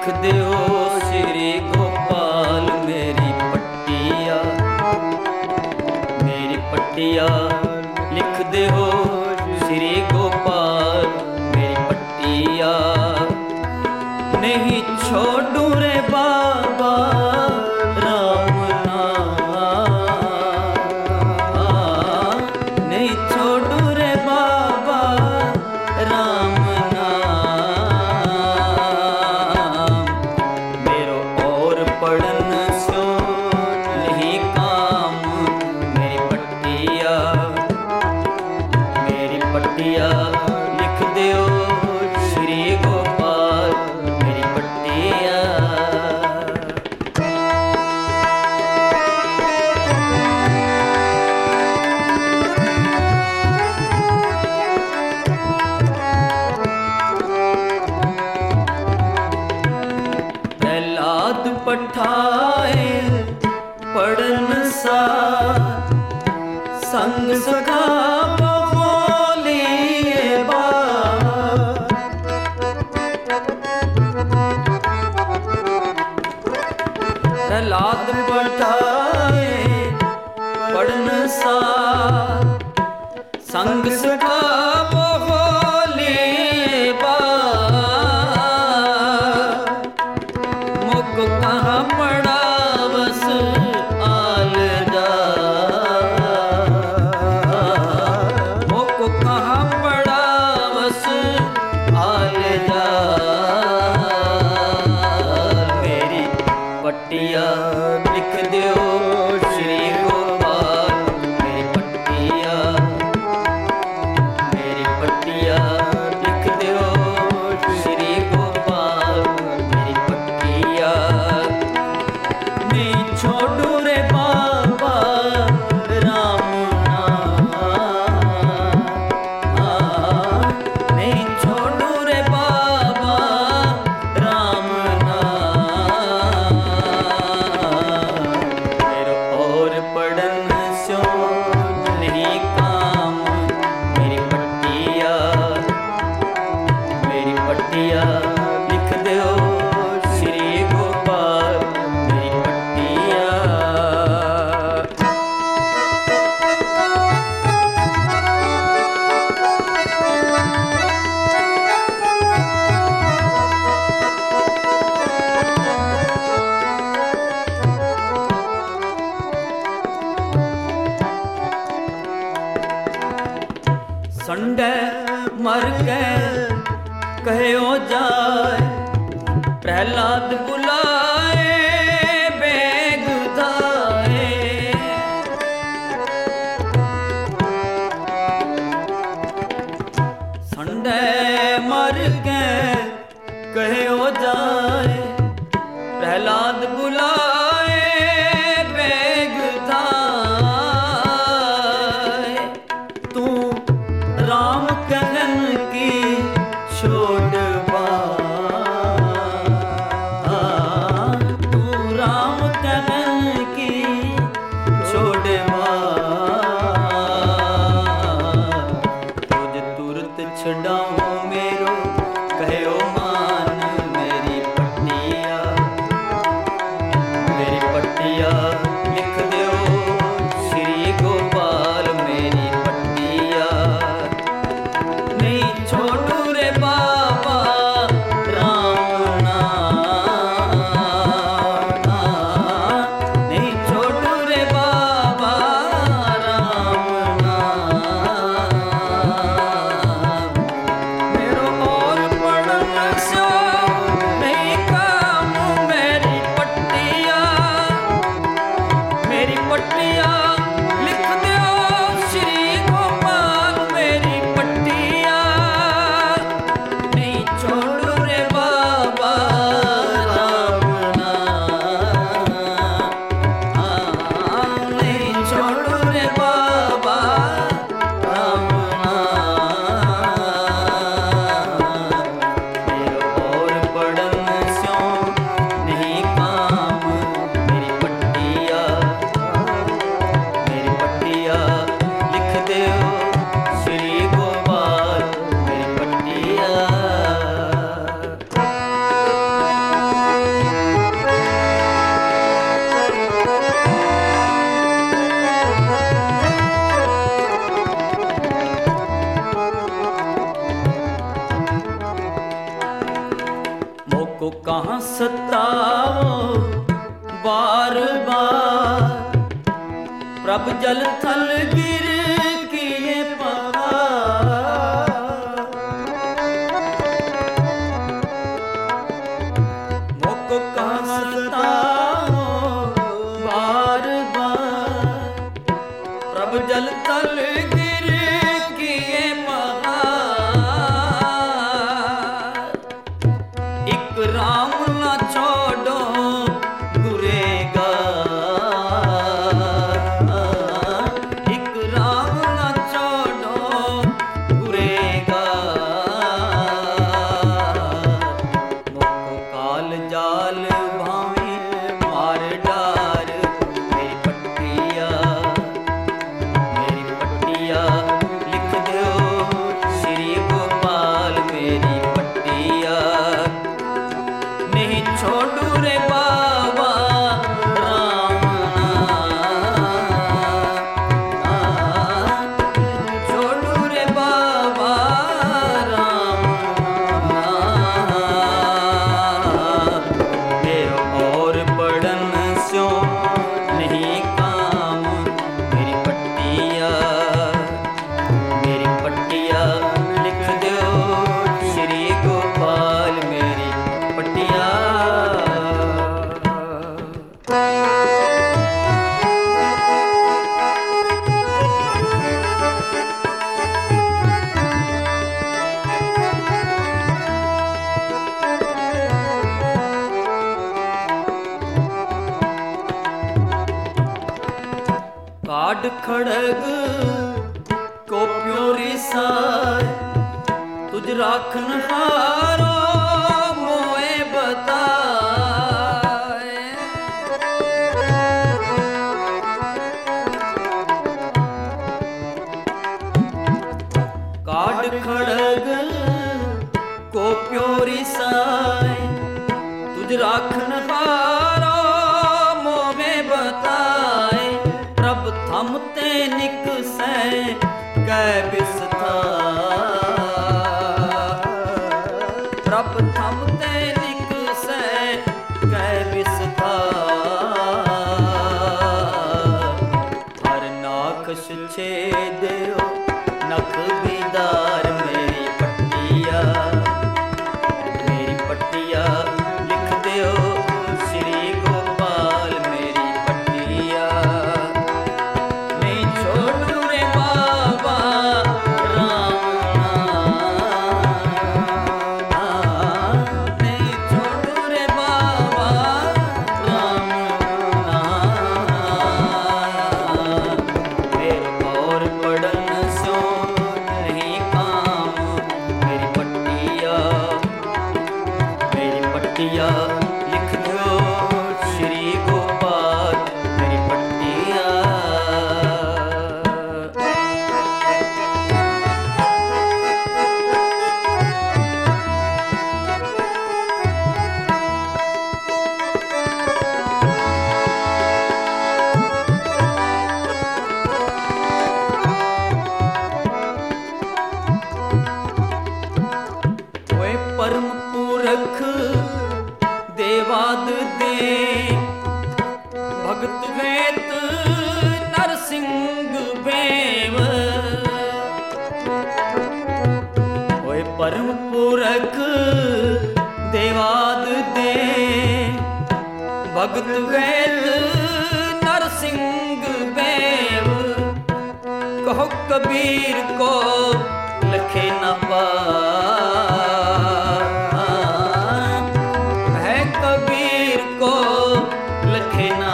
लिख दियो श्री गोपाल मेरी पट्टिया लिख दियो श्री गोपाल मेरी पट्टिया नहीं छोड़ू रे बाबा राम नाम नहीं छोड़ू रे बाबा राम नाम मेरो और पढ़न सो नहीं काम मेरी पट्टिया लिख दियो श्री गोपाल मेरी पट्टिया प्रहलाद पठाए पढ़न सा संग सखा प्रहलाद पठाए पढ़न सा संग सखा बोले बा मुख कहाँ पड़ा बस आल जा मुख कहाँ पड़ा बस आल जा पट्टिया लिख दियो श्री गोपाल मेरी पट्टिया लिख दियो श्री गोपाल मेरी पट्टिया नहीं छोड़ू रे बाबा राम नाम नहीं छोड़ू रे बाबा राम पढ़न सो नहीं काम मेरी पट्टिया लिख दियो श्री गोपाल मेरी पट्टिया संडे मर गए कहो जाए प्रहलाद बुलाए बेग धाए संडे मर गए कहो जाए प्रहलाद बुलाए बेग धाए तू राम कहन की छोड़ बा तू राम कहन की छोड़ बा तुझ तुरत छड़ाऊं मेरो कहो मान मेरी पट्टिया सताओ बार बार, प्रभ जल थल गिर किए पहाड़। मुख कहाँ सताओ बार बार, प्रभ जल थल गिर किए पहाड़। एक राम ना छोड़ो गुरेगार, एक राम ना छोड़ो गुरेगार। मुको काल जाल भावे मार डार, मेरी पट्टिया लिख दो श्री गोपाल मेरी पट्टिया। नहीं छोड़ू रे बाबा राम नाम, छोड़ू रे बाबा राम नाम। मेरो और पढ़न स्यो नहीं काम, मेरी पट्टिया लिख दो श्री गोपाल मेरी पट्टिया। काड खड़ग को प्योरी साय, तुझ राखन हारो मोए बताए। काड खड़ग को प्योरी साय, तुझ राखन हारो मोए बताए। प्रभ थमते निकसै कै बिस्तार, प्रभ थमते निकसै कै बिस्तार। हर नाखश छेदयो नख बिदार, मेरी पट्टिया लिख दो श्री गोपाल मेरी पट्टिया। नहीं छोड़ू रे बाबा राम नाम, नहीं छोड़ू रे बाबा राम नाम। मेरे और पढ़न सो नहीं काम, मेरी पट्टिया लिख दो श्री गोपाल मेरी पट्टिया। ओए परम पुरख देवाद दे, भगत वेत नरसिंह बेव। ओए परम पुरख देवाद दे, भगत वेत नरसिंह बेव। कहो कबीर को लखे न पार, है कबीर को लखे न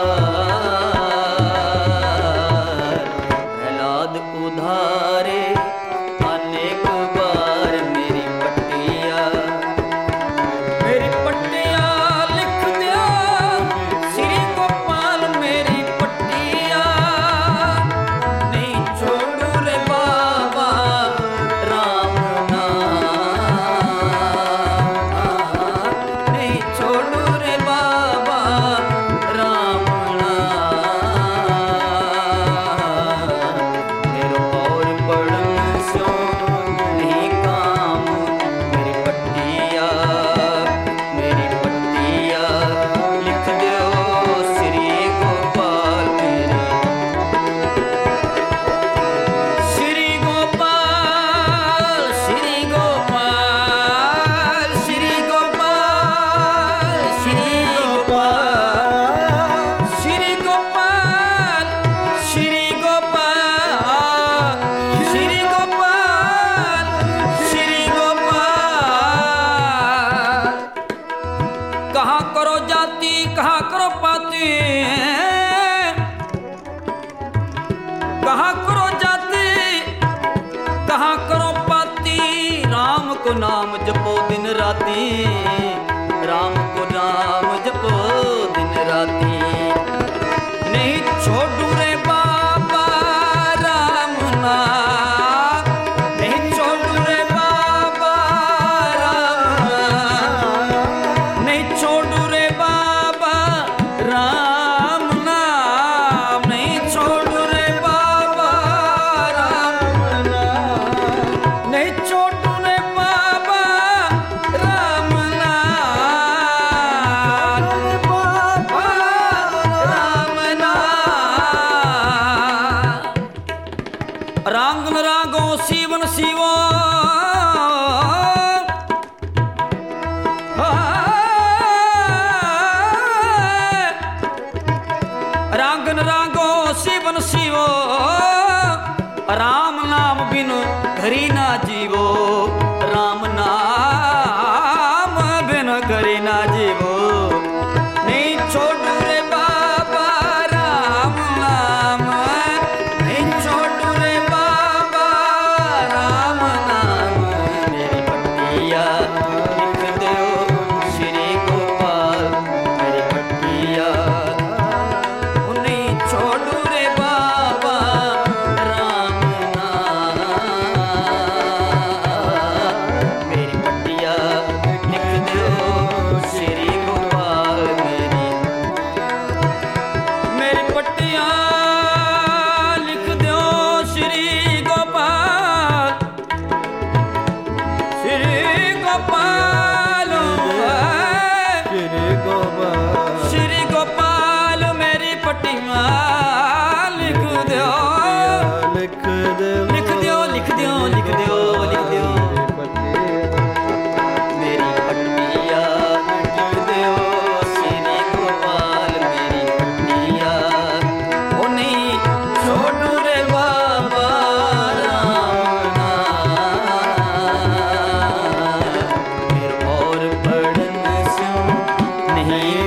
पार। प्रहलाद उधारे अनेक बार, मेरी पट्टिया लिख दिया श्री गोपाल मेरी पट्टिया। नहीं छोड़ू रे बाबा राम नाम, कहाँ करो जाति कहाँ करो पाती, कहाँ करो जाति कहाँ करो पाती, राम को नाम जपो दिन राती, राम को नाम जपो दिन राती। नहीं छोड़ू रे बाबा राम नाम, नहीं छोड़ू रे बाबा राम नाम, नहीं छोड़ू रे बाबा राम नाम, नहीं छोड़ू रे बाबा राम नाम, नहीं छोड़ू रे बाबा राम नाम, रांगन रागो शिवन शिवो, रांगन रागो शिवन शिवो, राम नाम बिन घरी ना जीवो, राम नाम बिन घरी ना जीवो। नहीं छोड़ू रे बाबा राम नाम, नहीं छोड़ू रे बाबा राम नाम, मेरी पट्टिया लिख दो श्री गोपाल, मेरी पट्टिया नहीं छोड़ू रे बाबा राम नाम, मेरी पट्टिया लिख दो श्री गोपाल, मेरी पट्टिया लिख दो श्री गोपाल, श्री गोपाल, श्री गोपाल, मेरी पट्टिया लिख दो, लिख दो, लिख दो, लिख दो, लिख दो, लिख दो, मेरी पट्टिया लिख दो श्री गोपाल, मेरी पट्टिया ओ नहीं छोड़ू रे बाबा राम नाम, फिर और पढ़ने से नहीं